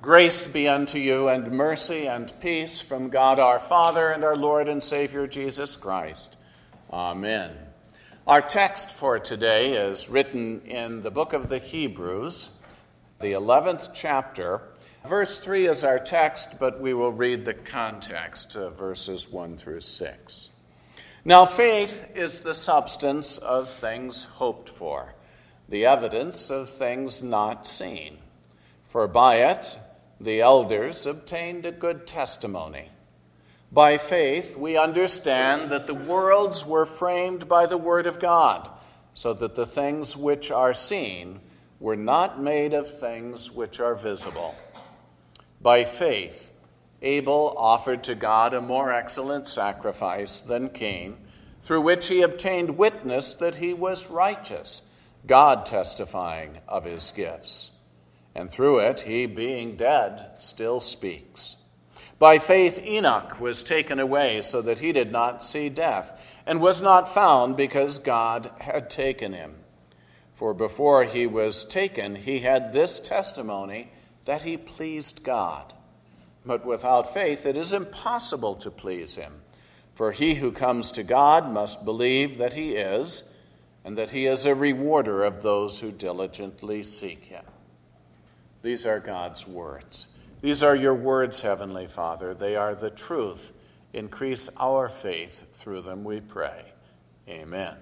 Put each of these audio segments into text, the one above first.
Grace be unto you, and mercy and peace from God our Father and our Lord and Savior Jesus Christ. Amen. Our text for today is written in the book of the Hebrews, the 11th chapter. Verse 3 is our text, but we will read the context, verses 1 through 6. Now faith is the substance of things hoped for, the evidence of things not seen. For by it the elders obtained a good testimony. By faith we understand that the worlds were framed by the word of God, so that the things which are seen were not made of things which are visible. By faith Abel offered to God a more excellent sacrifice than Cain, through which he obtained witness that he was righteous, God testifying of his gifts. And through it, he, being dead, still speaks. By faith, Enoch was taken away so that he did not see death, and was not found because God had taken him. For before he was taken, he had this testimony, that he pleased God. But without faith, it is impossible to please him. For he who comes to God must believe that he is, and that he is a rewarder of those who diligently seek him. These are God's words. These are your words, Heavenly Father. They are the truth. Increase our faith through them, we pray. Amen.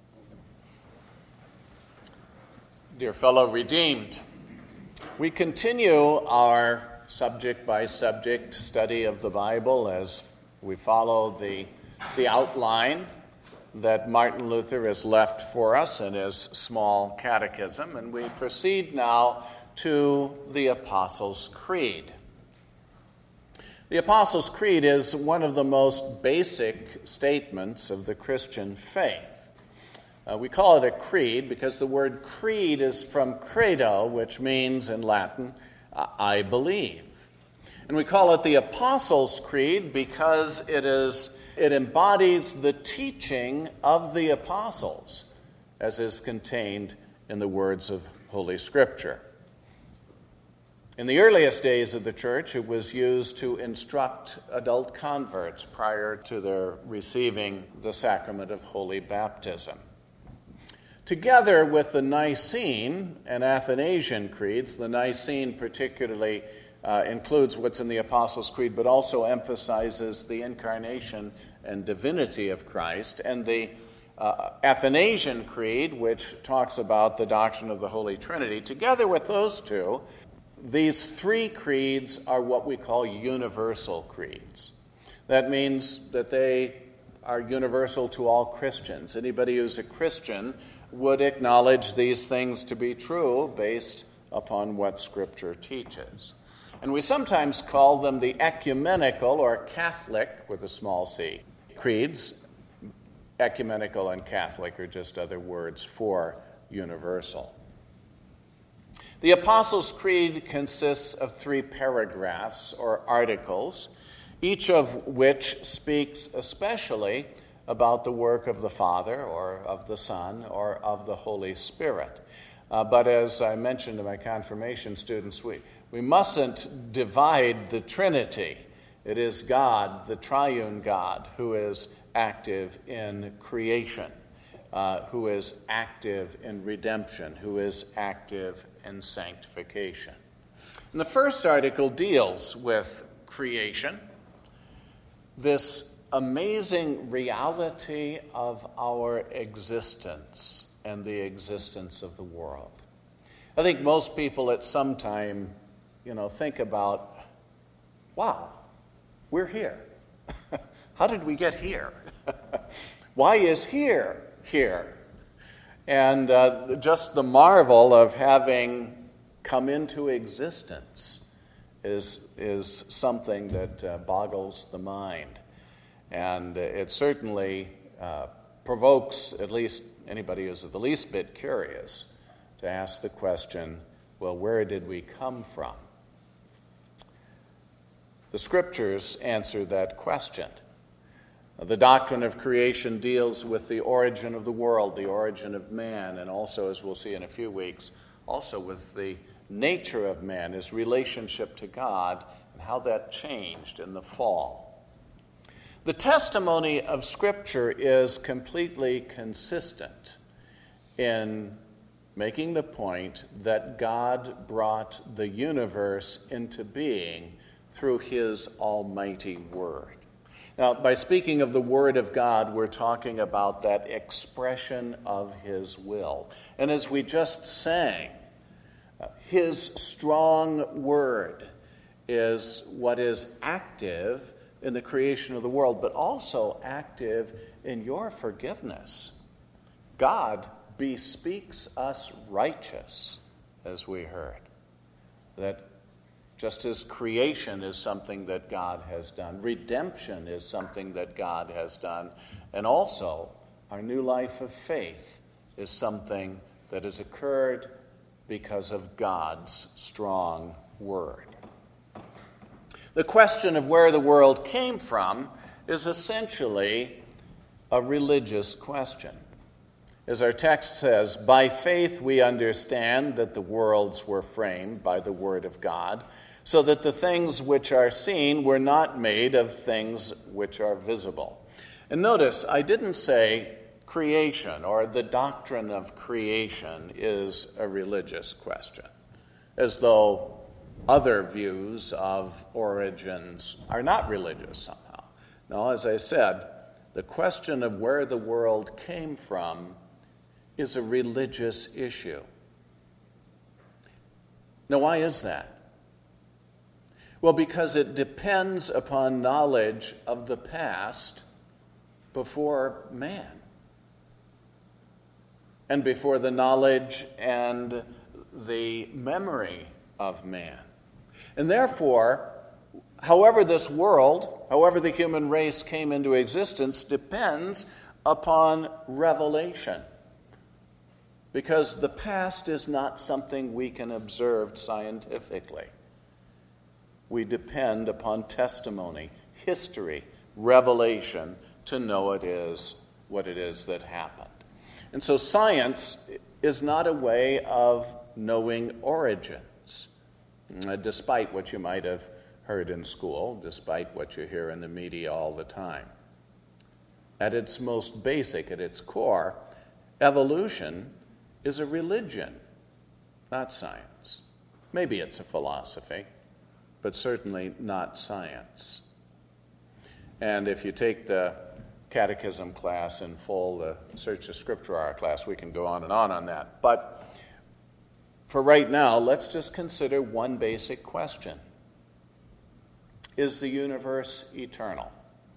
Dear fellow redeemed, we continue our subject-by-subject study of the Bible as we follow the outline that Martin Luther has left for us in his small catechism, and we proceed now to the Apostles' Creed. The Apostles' Creed is one of the most basic statements of the Christian faith. We call it a creed because the word creed is from credo, which means in Latin, I believe. And we call it the Apostles' Creed because it embodies the teaching of the apostles, as is contained in the words of Holy Scripture. In the earliest days of the church, it was used to instruct adult converts prior to their receiving the sacrament of holy baptism. Together with the Nicene and Athanasian creeds, the Nicene particularly includes what's in the Apostles' Creed, but also emphasizes the incarnation and divinity of Christ, and the Athanasian Creed, which talks about the doctrine of the Holy Trinity. Together with those two, these three creeds are what we call universal creeds. That means that they are universal to all Christians. Anybody who's a Christian would acknowledge these things to be true based upon what Scripture teaches. And we sometimes call them the ecumenical or Catholic, with a small c, creeds. Ecumenical and Catholic are just other words for universal. The Apostles' Creed consists of 3 paragraphs or articles, each of which speaks especially about the work of the Father or of the Son or of the Holy Spirit. But as I mentioned to my confirmation students, we mustn't divide the Trinity. It is God, the triune God, who is active in creation, who is active in redemption, who is active in sanctification. And the first article deals with creation, this amazing reality of our existence and the existence of the world. I think most people at some time, think about, wow, we're here. How did we get here? Why is here? And just the marvel of having come into existence is something that boggles the mind. And it certainly provokes at least anybody who's the least bit curious to ask the question, well, where did we come from? The Scriptures answer that question. The doctrine of creation deals with the origin of the world, the origin of man, and also, as we'll see in a few weeks, also with the nature of man, his relationship to God, and how that changed in the fall. The testimony of Scripture is completely consistent in making the point that God brought the universe into being through his almighty word. Now, by speaking of the word of God, we're talking about that expression of his will. And as we just sang, his strong word is what is active in the creation of the world, but also active in your forgiveness. God bespeaks us righteous, as we heard. That just as creation is something that God has done, redemption is something that God has done, and also our new life of faith is something that has occurred because of God's strong word. The question of where the world came from is essentially a religious question. As our text says, by faith we understand that the worlds were framed by the word of God, so that the things which are seen were not made of things which are visible. And notice, I didn't say creation or the doctrine of creation is a religious question, as though other views of origins are not religious somehow. No, as I said, the question of where the world came from is a religious issue. Now, why is that? Well, because it depends upon knowledge of the past before man, and before the knowledge and the memory of man. And therefore, however this world, however the human race came into existence, depends upon revelation. Because the past is not something we can observe scientifically. We depend upon testimony, history, revelation to know what it is that happened. And so science is not a way of knowing origins, despite what you might have heard in school, despite what you hear in the media all the time. At its most basic, at its core, evolution is a religion, not science. Maybe it's a philosophy, but certainly not science. And if you take the catechism class in full, the Search the Scriptura class, we can go on that. But for right now, let's just consider one basic question. Is the universe eternal?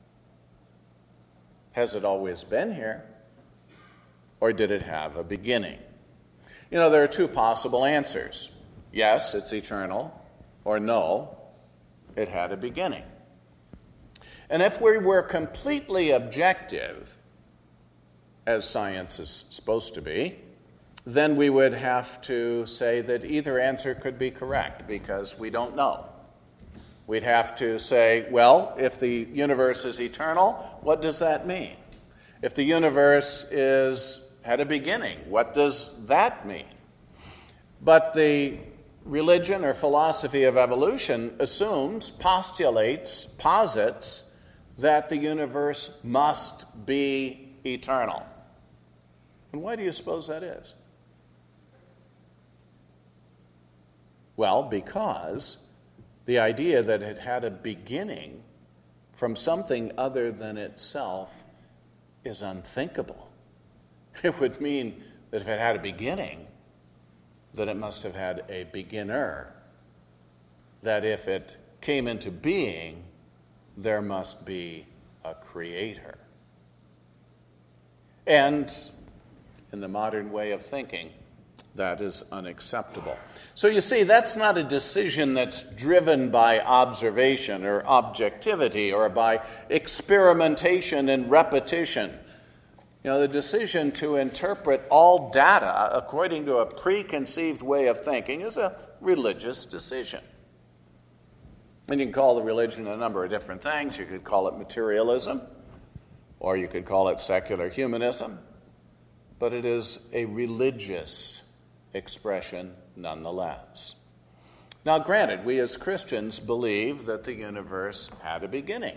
Has it always been here? Or did it have a beginning? You know, there are two possible answers. Yes, it's eternal, or no, it had a beginning. And if we were completely objective, as science is supposed to be, then we would have to say that either answer could be correct, because we don't know. We'd have to say, well, if the universe is eternal, what does that mean? If the universe had a beginning, what does that mean? But the religion or philosophy of evolution posits that the universe must be eternal. And why do you suppose that is? Well, because the idea that it had a beginning from something other than itself is unthinkable. It would mean that if it had a beginning, that it must have had a beginner. That if it came into being, there must be a creator. And in the modern way of thinking, that is unacceptable. So you see, that's not a decision that's driven by observation or objectivity or by experimentation and repetition. You know, the decision to interpret all data according to a preconceived way of thinking is a religious decision. And you can call the religion a number of different things. You could call it materialism, or you could call it secular humanism, but it is a religious expression nonetheless. Now, granted, we as Christians believe that the universe had a beginning.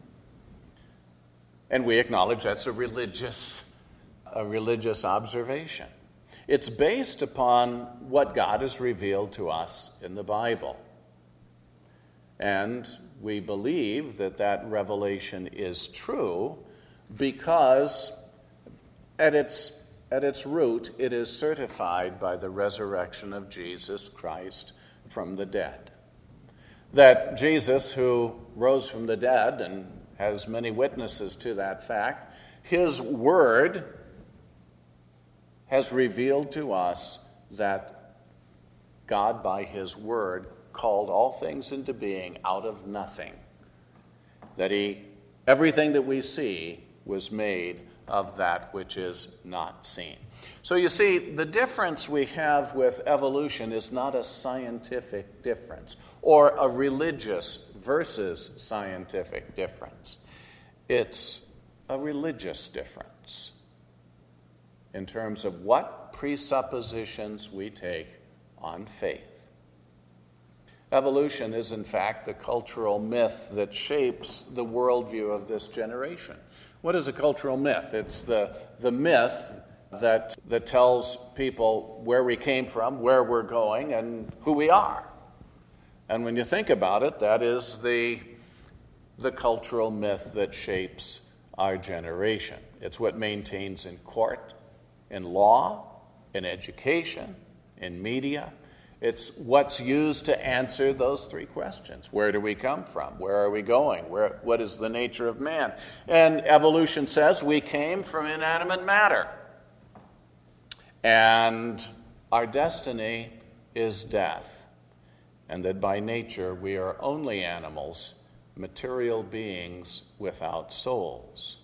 And we acknowledge that's a religious observation. It's based upon what God has revealed to us in the Bible. And we believe that that revelation is true because at its root, it is certified by the resurrection of Jesus Christ from the dead. That Jesus, who rose from the dead and has many witnesses to that fact, his word has revealed to us that God, by his word, called all things into being out of nothing. That everything that we see was made of that which is not seen. So you see, the difference we have with evolution is not a scientific difference or a religious versus scientific difference. It's a religious difference in terms of what presuppositions we take on faith. Evolution is, in fact, the cultural myth that shapes the worldview of this generation. What is a cultural myth? It's the myth that tells people where we came from, where we're going, and who we are. And when you think about it, that is the cultural myth that shapes our generation. It's what maintains in court, in law, in education, in media. It's what's used to answer those three questions. Where do we come from? Where are we going? What is the nature of man? And evolution says we came from inanimate matter. And our destiny is death. And that by nature we are only animals, material beings without souls.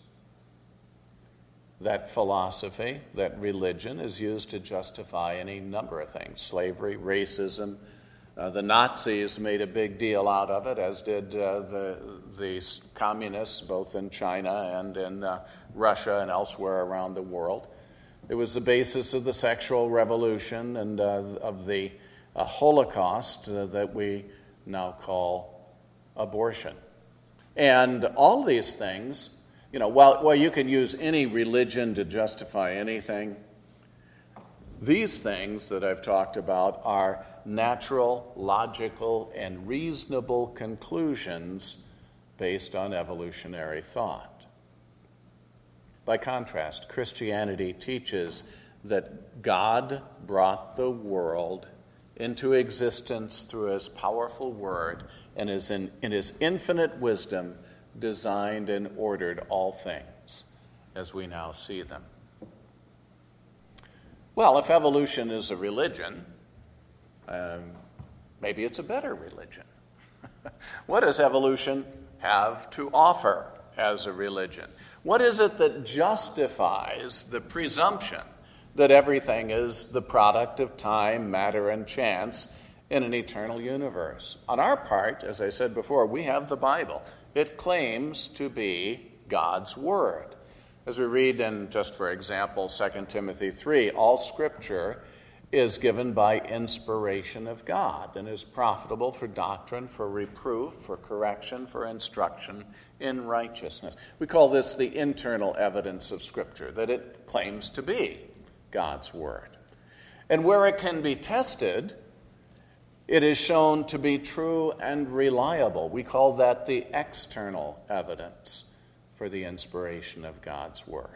That philosophy, that religion, is used to justify any number of things. Slavery, racism. The Nazis made a big deal out of it, as did the communists, both in China and in Russia and elsewhere around the world. It was the basis of the sexual revolution and of the Holocaust that we now call abortion. And all these things, while you can use any religion to justify anything, these things that I've talked about are natural, logical, and reasonable conclusions based on evolutionary thought. By contrast, Christianity teaches that God brought the world into existence through his powerful word and in his infinite wisdom designed and ordered all things as we now see them. Well, if evolution is a religion, maybe it's a better religion. What does evolution have to offer as a religion? What is it that justifies the presumption that everything is the product of time, matter, and chance in an eternal universe? On our part, as I said before, we have the Bible. It claims to be God's Word. As we read in, just for example, 2 Timothy 3, all Scripture is given by inspiration of God and is profitable for doctrine, for reproof, for correction, for instruction in righteousness. We call this the internal evidence of Scripture, that it claims to be God's Word. And where it can be tested, it is shown to be true and reliable. We call that the external evidence for the inspiration of God's Word.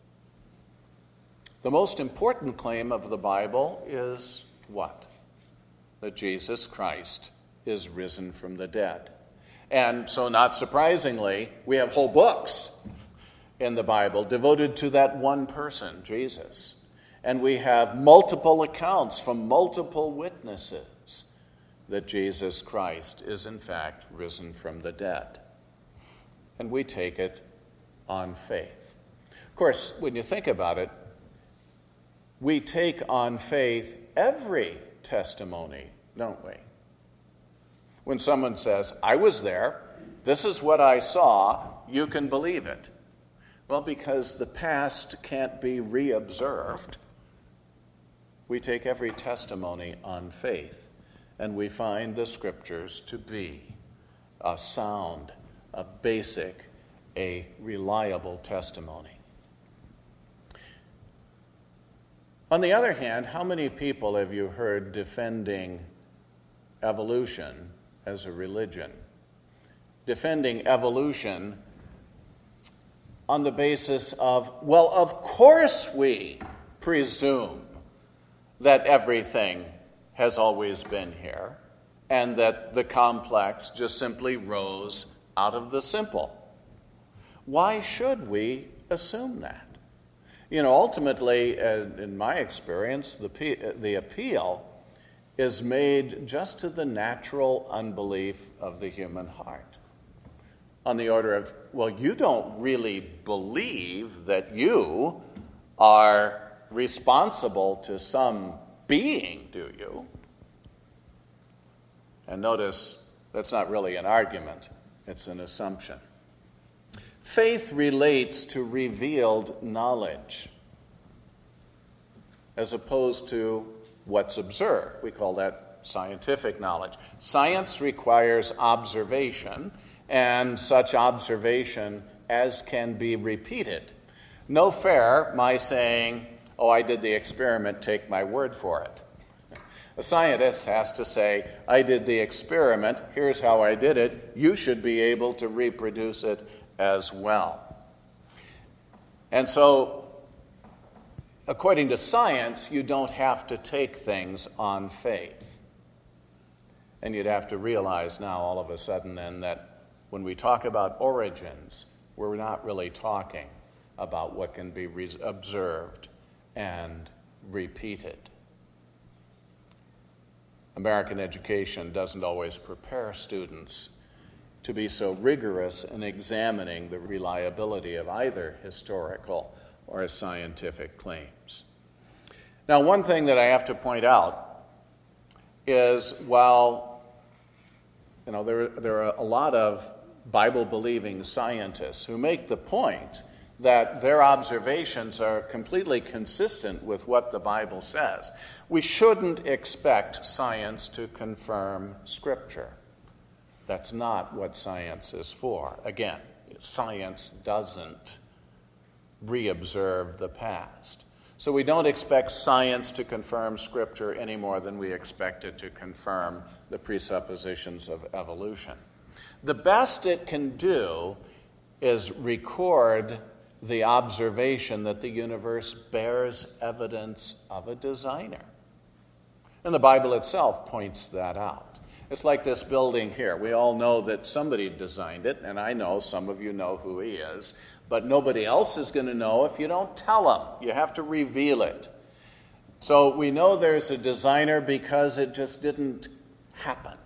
The most important claim of the Bible is what? That Jesus Christ is risen from the dead. And so, not surprisingly, we have whole books in the Bible devoted to that one person, Jesus. And we have multiple accounts from multiple witnesses that Jesus Christ is in fact risen from the dead. And we take it on faith. Of course, when you think about it, we take on faith every testimony, don't we? When someone says, I was there, this is what I saw, you can believe it. Well, because the past can't be reobserved, we take every testimony on faith and we find the Scriptures to be a sound, a basic, a reliable testimony. On the other hand, how many people have you heard defending evolution as a religion? Defending evolution on the basis of, well, of course we presume that everything has always been here and that the complex just simply rose out of the simple. Why should we assume that? Ultimately, in my experience, the appeal is made just to the natural unbelief of the human heart. On the order of, well, you don't really believe that you are responsible to some being, do you? And notice, that's not really an argument, it's an assumption. Faith relates to revealed knowledge, as opposed to what's observed. We call that scientific knowledge. Science requires observation, and such observation as can be repeated. No fair my saying, oh, I did the experiment, take my word for it. A scientist has to say, I did the experiment, here's how I did it, you should be able to reproduce it as well. And so, according to science, you don't have to take things on faith. And you'd have to realize now all of a sudden then that when we talk about origins, we're not really talking about what can be observed and repeated. American education doesn't always prepare students to be so rigorous in examining the reliability of either historical or scientific claims. Now, one thing that I have to point out is while there are a lot of Bible-believing scientists who make the point that their observations are completely consistent with what the Bible says, we shouldn't expect science to confirm Scripture. That's not what science is for. Again, science doesn't reobserve the past. So we don't expect science to confirm Scripture any more than we expect it to confirm the presuppositions of evolution. The best it can do is record the observation that the universe bears evidence of a designer. And the Bible itself points that out. It's like this building here. We all know that somebody designed it, and I know some of you know who he is, but nobody else is going to know if you don't tell them. You have to reveal it. So we know there's a designer because it just didn't happen.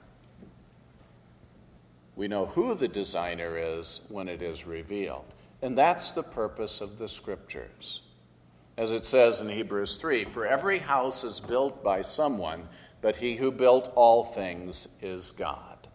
We know who the designer is when it is revealed. And that's the purpose of the Scriptures. As it says in Hebrews 3, for every house is built by someone, but he who built all things is God.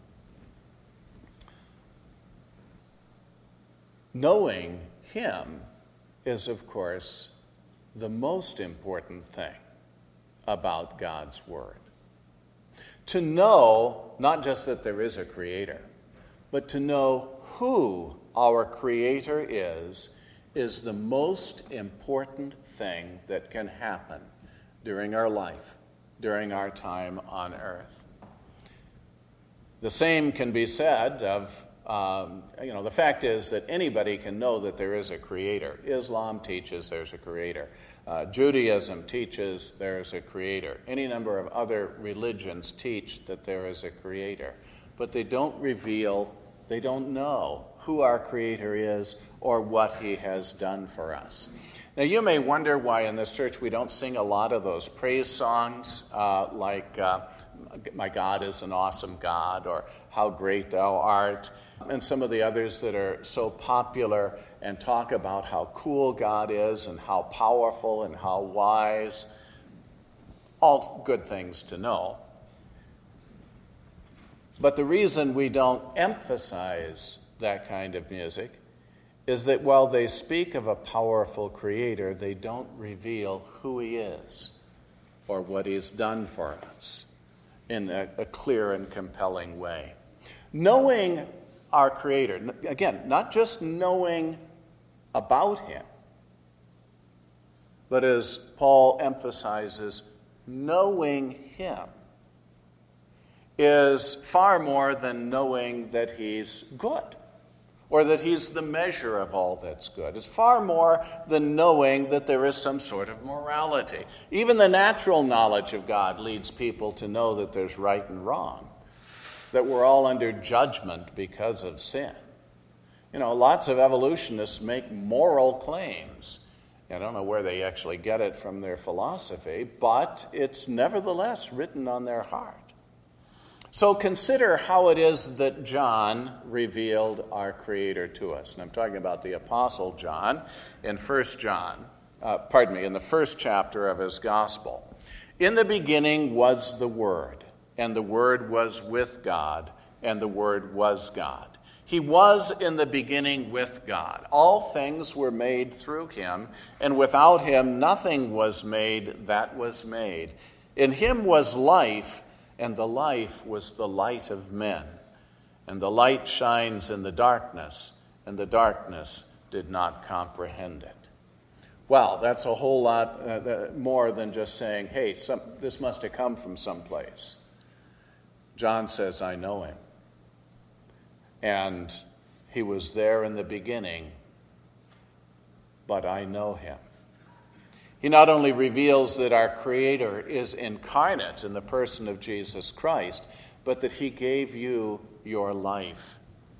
Knowing him is, of course, the most important thing about God's Word. To know not just that there is a Creator, but to know who our Creator is the most important thing that can happen during our life, during our time on earth. The same can be said of, the fact is that anybody can know that there is a Creator. Islam teaches there's a Creator. Judaism teaches there is a Creator. Any number of other religions teach that there is a Creator. But they don't reveal, they don't know who our Creator is or what He has done for us. Now, you may wonder why in this church we don't sing a lot of those praise songs like My God is an Awesome God or How Great Thou Art, and some of the others that are so popular and talk about how cool God is and how powerful and how wise. All good things to know. But the reason we don't emphasize that kind of music is that while they speak of a powerful Creator, they don't reveal who He is or what He's done for us. in a clear and compelling way. Knowing our Creator, again, not just knowing about him, but as Paul emphasizes, knowing him is far more than knowing that he's good or that he's the measure of all that's good. It's far more than knowing that there is some sort of morality. Even the natural knowledge of God leads people to know that there's right and wrong, that we're all under judgment because of sin. You know, lots of evolutionists make moral claims. I don't know where they actually get it from their philosophy, but it's nevertheless written on their heart. So consider how it is that John revealed our Creator to us. And I'm talking about the Apostle John in the first chapter of his Gospel. In the beginning was the Word, and the Word was with God, and the Word was God. He was in the beginning with God. All things were made through him, and without him nothing was made that was made. In him was life, and the life was the light of men. And the light shines in the darkness, and the darkness did not comprehend it. Well, that's a whole lot more than just saying, hey, this must have come from someplace. John says, I know him. And he was there in the beginning, but I know him. He not only reveals that our Creator is incarnate in the person of Jesus Christ, but that he gave you your life.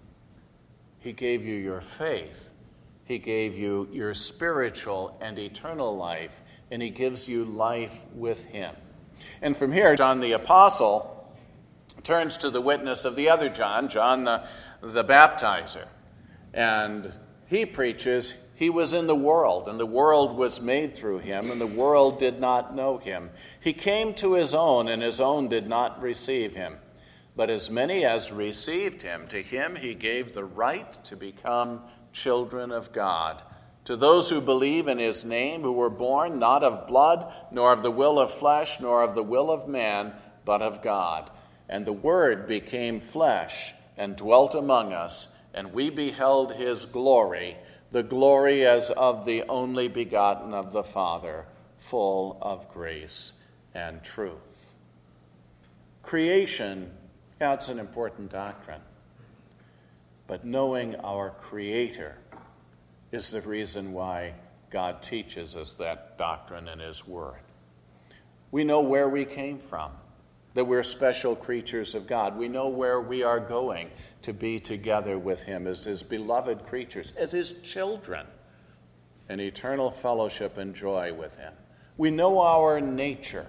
He gave you your faith. He gave you your spiritual and eternal life, and he gives you life with him. And from here, John the Apostle turns to the witness of the other John, John the Baptizer. And he preaches, he was in the world, and the world was made through him, and the world did not know him. He came to his own, and his own did not receive him. But as many as received him, to him he gave the right to become children of God. To those who believe in his name, who were born not of blood, nor of the will of flesh, nor of the will of man, but of God. And the Word became flesh and dwelt among us, and we beheld his glory, the glory as of the only begotten of the Father, full of grace and truth. Creation, that's an important doctrine. But knowing our Creator is the reason why God teaches us that doctrine in his Word. We know where we came from, that we're special creatures of God. We know where we are going to be together with him as his beloved creatures, as his children, in eternal fellowship and joy with him. We know our nature,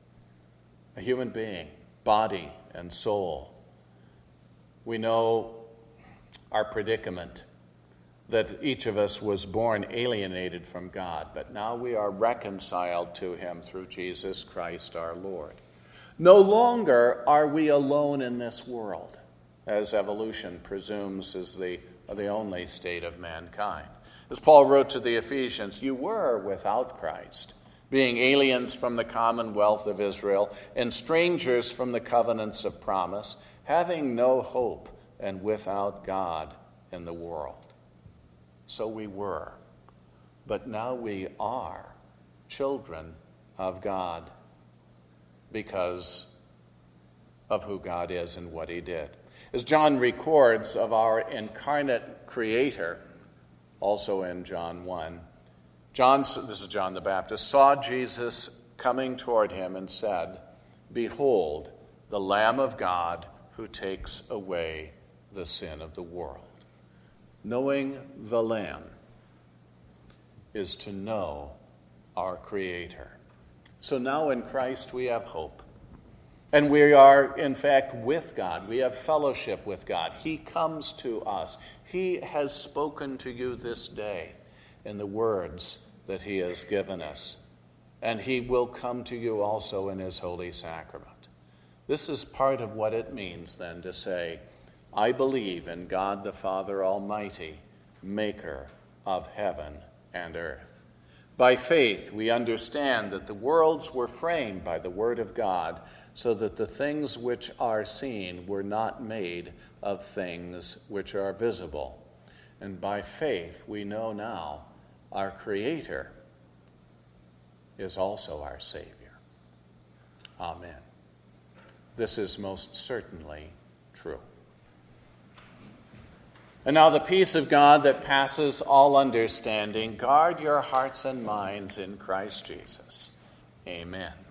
a human being, body and soul. We know our predicament, that each of us was born alienated from God, but now we are reconciled to him through Jesus Christ our Lord. No longer are we alone in this world, as evolution presumes is the only state of mankind. As Paul wrote to the Ephesians, you were without Christ, being aliens from the commonwealth of Israel and strangers from the covenants of promise, having no hope and without God in the world. So we were, but now we are children of God because of who God is and what he did. As John records of our incarnate Creator, also in John 1, this is John the Baptist, saw Jesus coming toward him and said, behold, the Lamb of God who takes away the sin of the world. Knowing the Lamb is to know our Creator. So now in Christ we have hope. And we are, in fact, with God. We have fellowship with God. He comes to us. He has spoken to you this day in the words that he has given us. And he will come to you also in his holy sacrament. This is part of what it means then to say, I believe in God the Father Almighty, maker of heaven and earth. By faith, we understand that the worlds were framed by the word of God, so that the things which are seen were not made of things which are visible. And by faith we know now our Creator is also our Savior. Amen. This is most certainly true. And now the peace of God that passes all understanding, guard your hearts and minds in Christ Jesus. Amen.